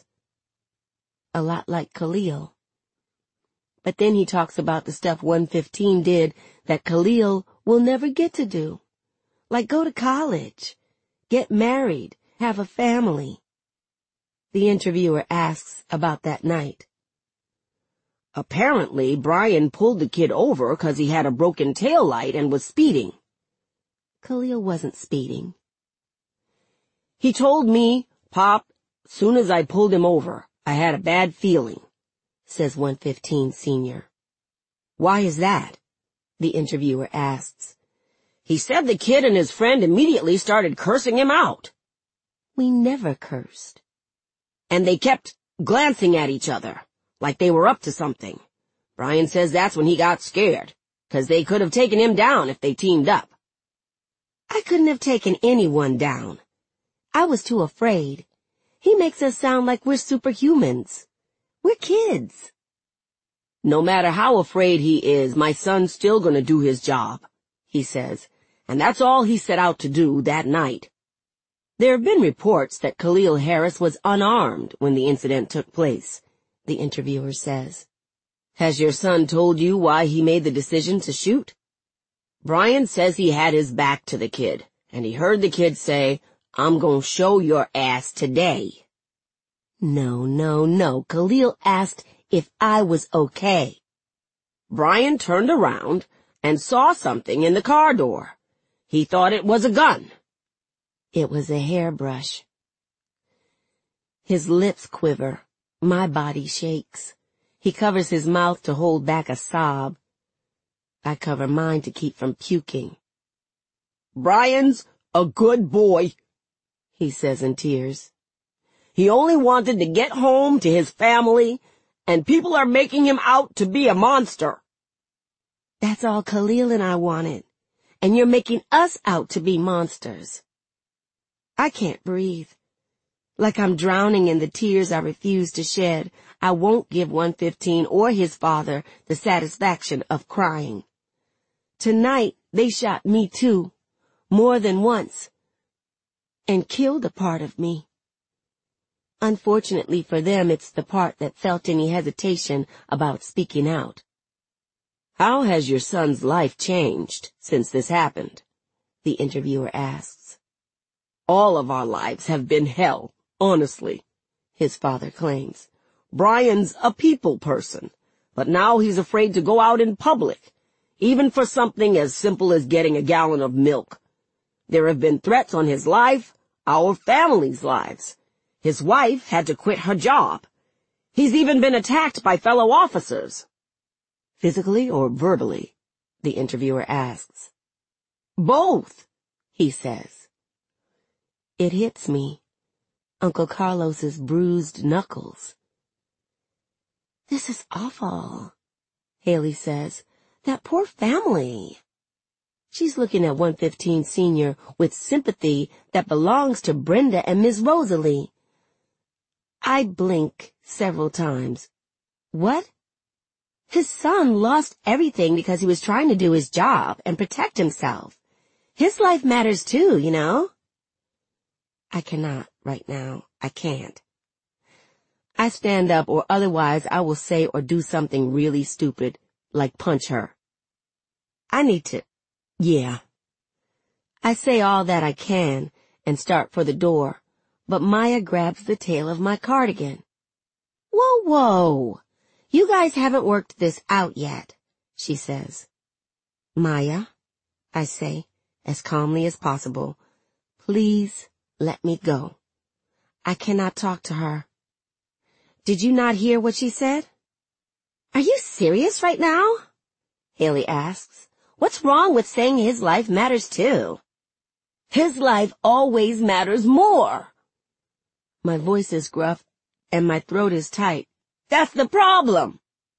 A lot like Khalil. But then he talks about the stuff 115 did that Khalil will never get to do, like go to college, get married, have a family. The interviewer asks about that night. Apparently, Brian pulled the kid over 'cause he had a broken taillight and was speeding. Khalil wasn't speeding. He told me, Pop, soon as I pulled him over, I had a bad feeling, says 115 Senior. Why is that? The interviewer asks. He said the kid and his friend immediately started cursing him out. We never cursed. And they kept glancing at each other, like they were up to something. Brian says that's when he got scared, 'cause they could have taken him down if they teamed up. I couldn't have taken anyone down. I was too afraid. He makes us sound like we're superhumans. We're kids. No matter how afraid he is, my son's still gonna do his job, he says, and that's all he set out to do that night. There have been reports that Khalil Harris was unarmed when the incident took place, the interviewer says. Has your son told you why he made the decision to shoot? Brian says he had his back to the kid, and he heard the kid say, I'm gonna show your ass today. No. Khalil asked if I was okay. Brian turned around and saw something in the car door. He thought it was a gun. It was a hairbrush. His lips quiver. My body shakes. He covers his mouth to hold back a sob. I cover mine to keep from puking. Brian's a good boy, he says in tears. He only wanted to get home to his family, and people are making him out to be a monster. That's all Khalil and I wanted, and you're making us out to be monsters. I can't breathe. Like I'm drowning in the tears I refuse to shed, I won't give 115 or his father the satisfaction of crying. Tonight, they shot me too, more than once, and killed a part of me. Unfortunately for them, it's the part that felt any hesitation about speaking out. How has your son's life changed since this happened? The interviewer asks. All of our lives have been hell, honestly, his father claims. Brian's a people person, but now he's afraid to go out in public, even for something as simple as getting a gallon of milk. There have been threats on his life, our family's lives. His wife had to quit her job. He's even been attacked by fellow officers. Physically or verbally? The interviewer asks. Both, he says. It hits me. Uncle Carlos's bruised knuckles. This is awful, Haley says. That poor family. She's looking at 115 Senior with sympathy that belongs to Brenda and Miss Rosalie. I blink several times. What? His son lost everything because he was trying to do his job and protect himself. His life matters too, you know? I cannot right now. I can't. I stand up, or otherwise I will say or do something really stupid, like punch her. I need to. Yeah. I say all that I can and start for the door, but Maya grabs the tail of my cardigan. Whoa, whoa. You guys haven't worked this out yet, she says. Maya, I say, as calmly as possible, please let me go. I cannot talk to her. Did you not hear what she said? Are you serious right now? Haley asks. What's wrong with saying his life matters too? His life always matters more. My voice is gruff and my throat is tight. That's the problem.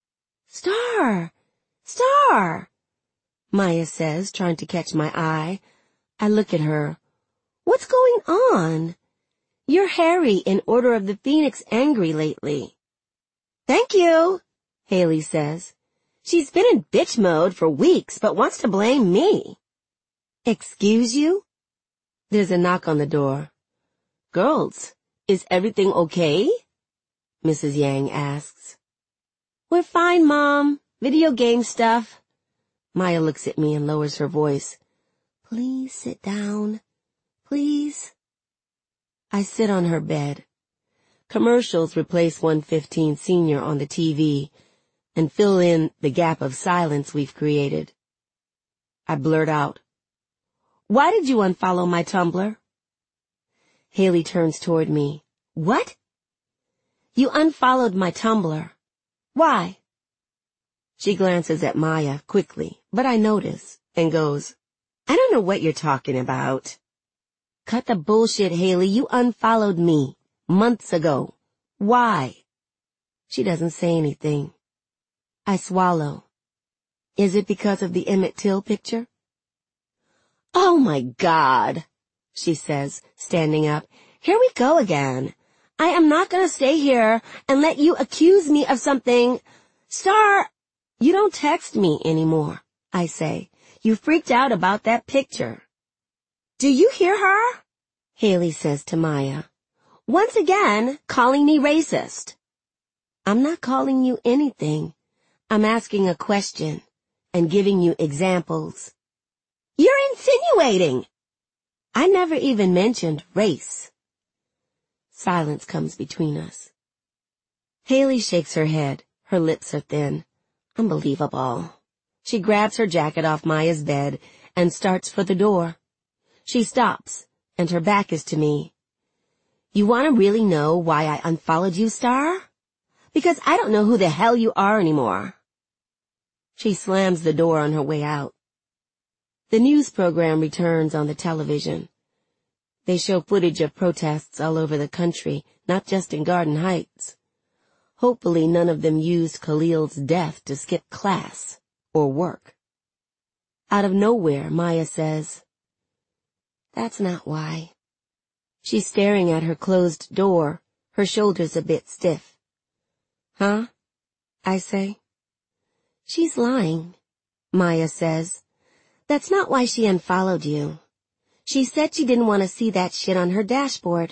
Star! Star! Maya says, trying to catch my eye. I look at her. What's going on? You're Harry in Order of the Phoenix angry lately. Thank you, Haley says. She's been in bitch mode for weeks, but wants to blame me. Excuse you? There's a knock on the door. Girls, is everything okay? Mrs. Yang asks. We're fine, Mom. Video game stuff. Maya looks at me and lowers her voice. Please sit down. Please. I sit on her bed. Commercials replace 115 Senior on the TV and fill in the gap of silence we've created. I blurt out, why did you unfollow my Tumblr? Haley turns toward me. What? You unfollowed my Tumblr. Why? She glances at Maya quickly, but I notice and goes, I don't know what you're talking about. Cut the bullshit, Haley. You unfollowed me months ago. Why? She doesn't say anything. I swallow. Is it because of the Emmett Till picture? Oh my God, she says, standing up. Here we go again. I am not going to stay here and let you accuse me of something. Star, you don't text me anymore, I say. You freaked out about that picture. Do you hear her? Haley says to Maya. Once again, calling me racist. I'm not calling you anything. I'm asking a question and giving you examples. You're insinuating. I never even mentioned race. Silence comes between us. Haley shakes her head. Her lips are thin. Unbelievable. She grabs her jacket off Maya's bed and starts for the door. She stops, and her back is to me. You want to really know why I unfollowed you, Star? Because I don't know who the hell you are anymore. She slams the door on her way out. The news program returns on the television. They show footage of protests all over the country, not just in Garden Heights. Hopefully none of them used Khalil's death to skip class or work. Out of nowhere, Maya says, That's not why. She's staring at her closed door, her shoulders a bit stiff. Huh? I say. She's lying, Maya says. That's not why she unfollowed you. She said she didn't want to see that shit on her dashboard.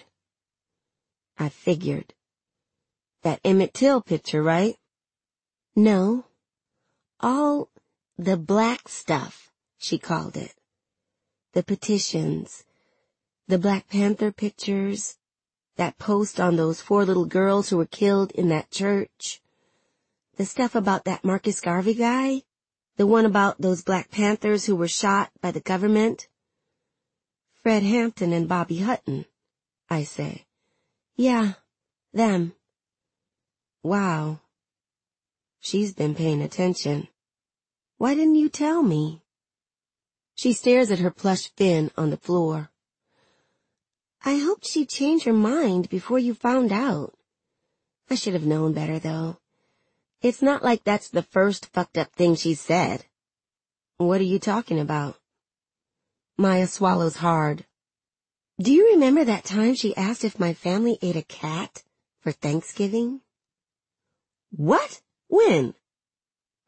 I figured. That Emmett Till picture, right? No. All the black stuff, she called it. The petitions, the Black Panther pictures, that post on those 4 little girls who were killed in that church, the stuff about that Marcus Garvey guy, the one about those Black Panthers who were shot by the government. Fred Hampton and Bobby Hutton, I say. Yeah, them. Wow. She's been paying attention. Why didn't you tell me? She stares at her plush fin on the floor. I hoped she'd change her mind before you found out. I should have known better, though. It's not like that's the first fucked up thing she's said. What are you talking about? Maya swallows hard. Do you remember that time she asked if my family ate a cat for Thanksgiving? What? When?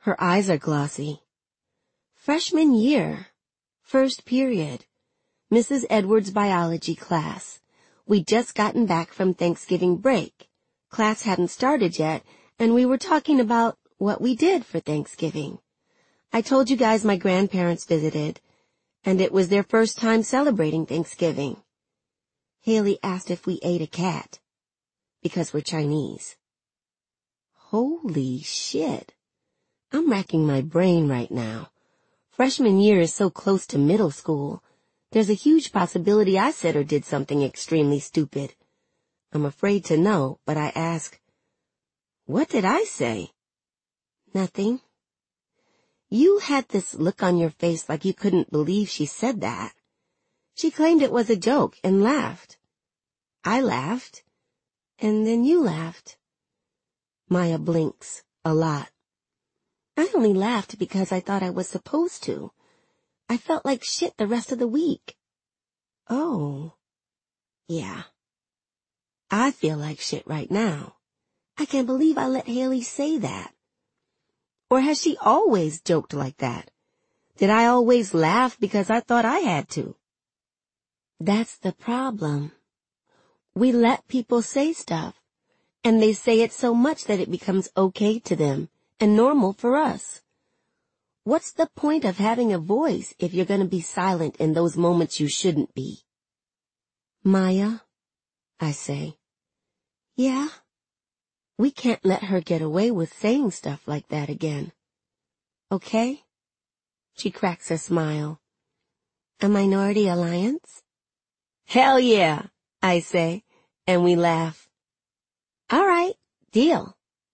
Her eyes are glossy. Freshman year. First period. Mrs. Edwards' biology class. We'd just gotten back from Thanksgiving break. Class hadn't started yet, and we were talking about what we did for Thanksgiving. I told you guys my grandparents visited, and it was their first time celebrating Thanksgiving. Haley asked if we ate a cat, because we're Chinese. Holy shit. I'm racking my brain right now. Freshman year is so close to middle school. There's a huge possibility I said or did something extremely stupid. I'm afraid to know, but I ask, what did I say? Nothing. You had this look on your face like you couldn't believe she said that. She claimed it was a joke and laughed. I laughed, and then you laughed. Maya blinks a lot. I only laughed because I thought I was supposed to. I felt like shit the rest of the week. Oh. Yeah. I feel like shit right now. I can't believe I let Haley say that. Or has she always joked like that? Did I always laugh because I thought I had to? That's the problem. We let people say stuff, and they say it so much that it becomes okay to them and normal for us. What's the point of having a voice if you're going to be silent in those moments you shouldn't be? Maya, I say. Yeah? We can't let her get away with saying stuff like that again. Okay? She cracks a smile. A minority alliance? Hell yeah, I say, and we laugh. All right, deal.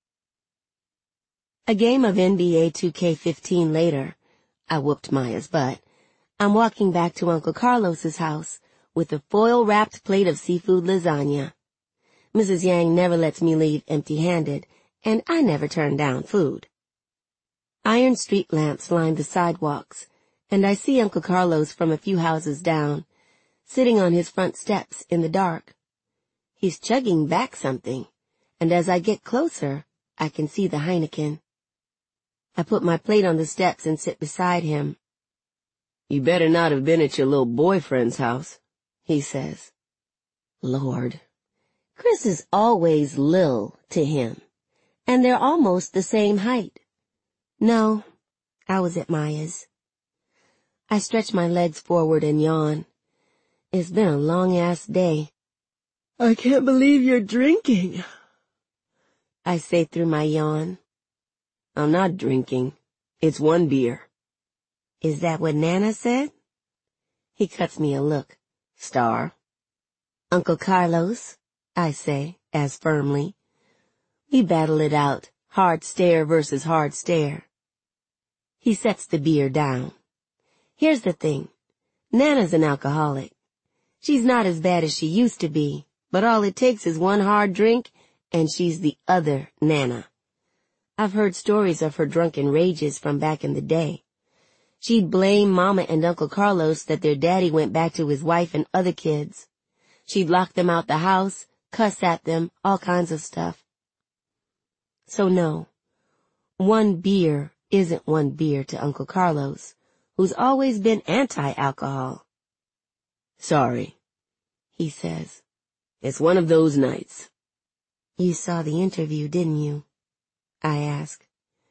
A game of NBA 2K15 later, I whooped Maya's butt. I'm walking back to Uncle Carlos's house with a foil-wrapped plate of seafood lasagna. Mrs. Yang never lets me leave empty-handed, and I never turn down food. Iron street lamps line the sidewalks, and I see Uncle Carlos from a few houses down, sitting on his front steps in the dark. He's chugging back something, and as I get closer, I can see the Heineken. I put my plate on the steps and sit beside him. You better not have been at your little boyfriend's house, he says. Lord. Chris is always Lil to him, and they're almost the same height. No, I was at Maya's. I stretch my legs forward and yawn. It's been a long-ass day. I can't believe you're drinking, I say through my yawn. I'm not drinking. It's one beer. Is that what Nana said? He cuts me a look. Star. Uncle Carlos, I say, as firmly. We battle it out, hard stare versus hard stare. He sets the beer down. Here's the thing. Nana's an alcoholic. She's not as bad as she used to be, but all it takes is one hard drink, and she's the other Nana. I've heard stories of her drunken rages from back in the day. She'd blame Mama and Uncle Carlos that their daddy went back to his wife and other kids. She'd lock them out the house, cuss at them, all kinds of stuff. So no, one beer isn't one beer to Uncle Carlos, who's always been anti-alcohol. Sorry, he says. It's one of those nights. You saw the interview, didn't you? I ask.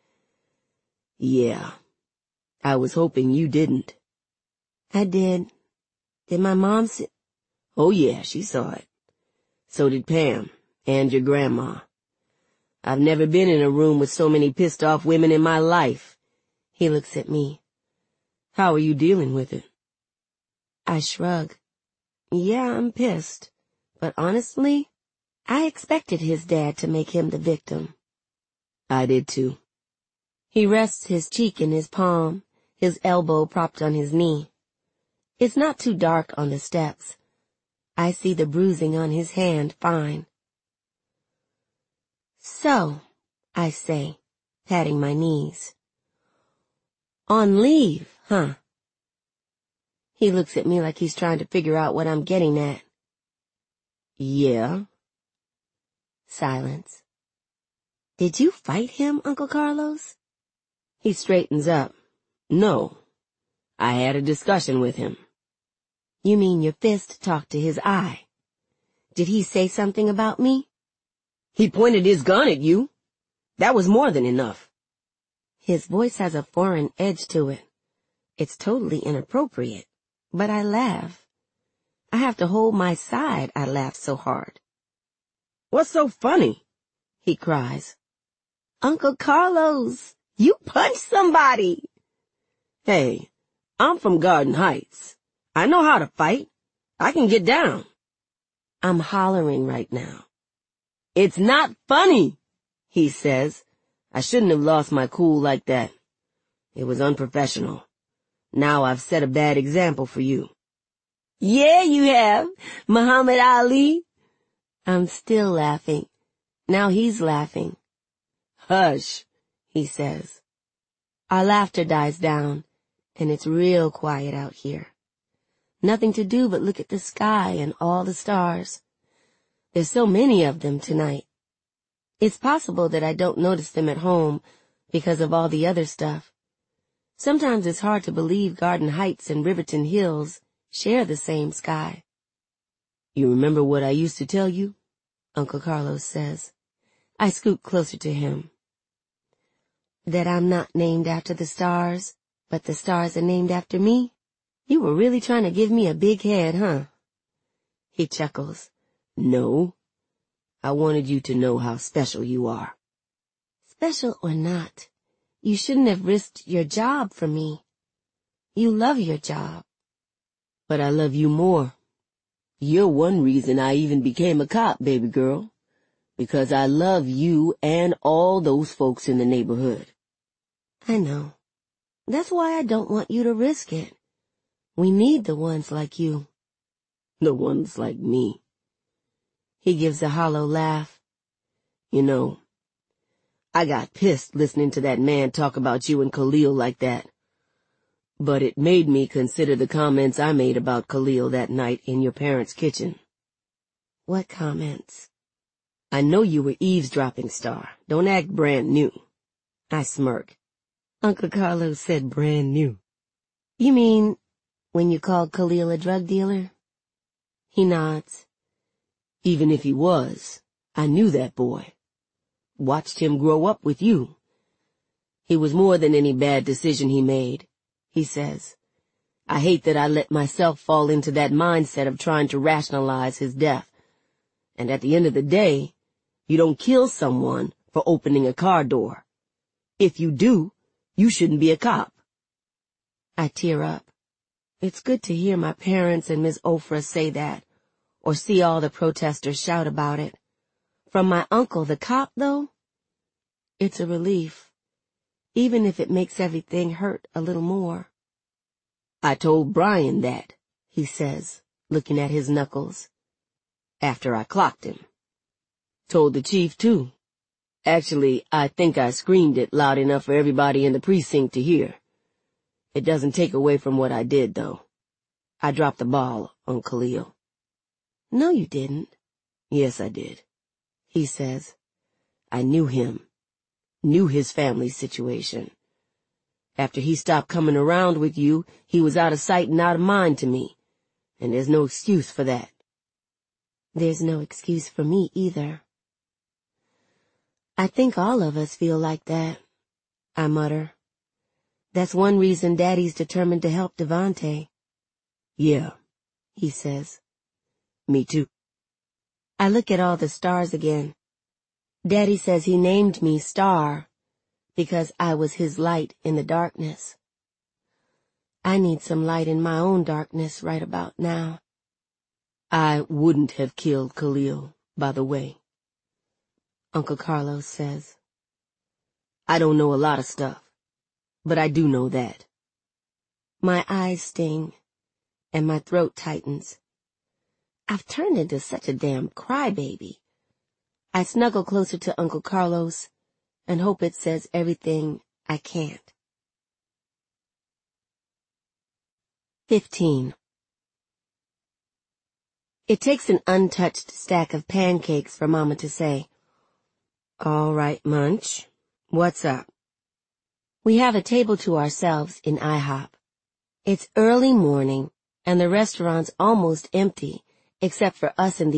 Yeah. I was hoping you didn't. I did. Did my mom see? Oh yeah, she saw it. So did Pam, and your grandma. I've never been in a room with so many pissed off women in my life. He looks at me. How are you dealing with it? I shrug. Yeah, I'm pissed. But honestly, I expected his dad to make him the victim. I did too. He rests his cheek in his palm, his elbow propped on his knee. It's not too dark on the steps. I see the bruising on his hand fine. So, I say, patting my knees. On leave, huh? He looks at me like he's trying to figure out what I'm getting at. Yeah. Silence. Did you fight him, Uncle Carlos? He straightens up. No. I had a discussion with him. You mean your fist talked to his eye? Did he say something about me? He pointed his gun at you. That was more than enough. His voice has a foreign edge to it. It's totally inappropriate, but I laugh. I have to hold my side, I laugh so hard. What's so funny? He cries. Uncle Carlos, you punched somebody. Hey, I'm from Garden Heights. I know how to fight. I can get down. I'm hollering right now. It's not funny, he says. I shouldn't have lost my cool like that. It was unprofessional. Now I've set a bad example for you. Yeah, you have, Muhammad Ali. I'm still laughing. Now he's laughing. Hush, he says. Our laughter dies down, and it's real quiet out here. Nothing to do but look at the sky and all the stars. There's so many of them tonight. It's possible that I don't notice them at home because of all the other stuff. Sometimes it's hard to believe Garden Heights and Riverton Hills share the same sky. You remember what I used to tell you? Uncle Carlos says. I scoot closer to him. That I'm not named after the stars, but the stars are named after me? You were really trying to give me a big head, huh? He chuckles. No. I wanted you to know how special you are. Special or not, you shouldn't have risked your job for me. You love your job. But I love you more. You're one reason I even became a cop, baby girl. Because I love you and all those folks in the neighborhood. I know. That's why I don't want you to risk it. We need the ones like you. The ones like me. He gives a hollow laugh. You know, I got pissed listening to that man talk about you and Khalil like that. But it made me consider the comments I made about Khalil that night in your parents' kitchen. What comments? I know you were eavesdropping, Star. Don't act brand new. I smirk. Uncle Carlos said brand new. You mean when you called Khalil a drug dealer? He nods. Even if he was, I knew that boy. Watched him grow up with you. He was more than any bad decision he made, he says. I hate that I let myself fall into that mindset of trying to rationalize his death. And at the end of the day, you don't kill someone for opening a car door. If you do, you shouldn't be a cop. I tear up. It's good to hear my parents and Miss Ofra say that, or see all the protesters shout about it. From my uncle, the cop, though, it's a relief, even if it makes everything hurt a little more. I told Brian that, he says, looking at his knuckles, after I clocked him. Told the chief, too. Actually, I think I screamed it loud enough for everybody in the precinct to hear. It doesn't take away from what I did, though. I dropped the ball on Khalil. No, you didn't. Yes, I did, he says. I knew him, knew his family's situation. After he stopped coming around with you, he was out of sight and out of mind to me, and there's no excuse for that. There's no excuse for me either. I think all of us feel like that, I mutter. That's one reason Daddy's determined to help Devante. Yeah, he says. Me too. I look at all the stars again. Daddy says he named me Star because I was his light in the darkness. I need some light in my own darkness right about now. I wouldn't have killed Khalil, by the way, Uncle Carlos says. I don't know a lot of stuff, but I do know that. My eyes sting, and my throat tightens. I've turned into such a damn crybaby. I snuggle closer to Uncle Carlos and hope it says everything I can't. 15. It takes an untouched stack of pancakes for Mama to say, "All right, Munch, what's up?" We have a table to ourselves in IHOP. It's early morning, and the restaurant's almost empty, except for us and the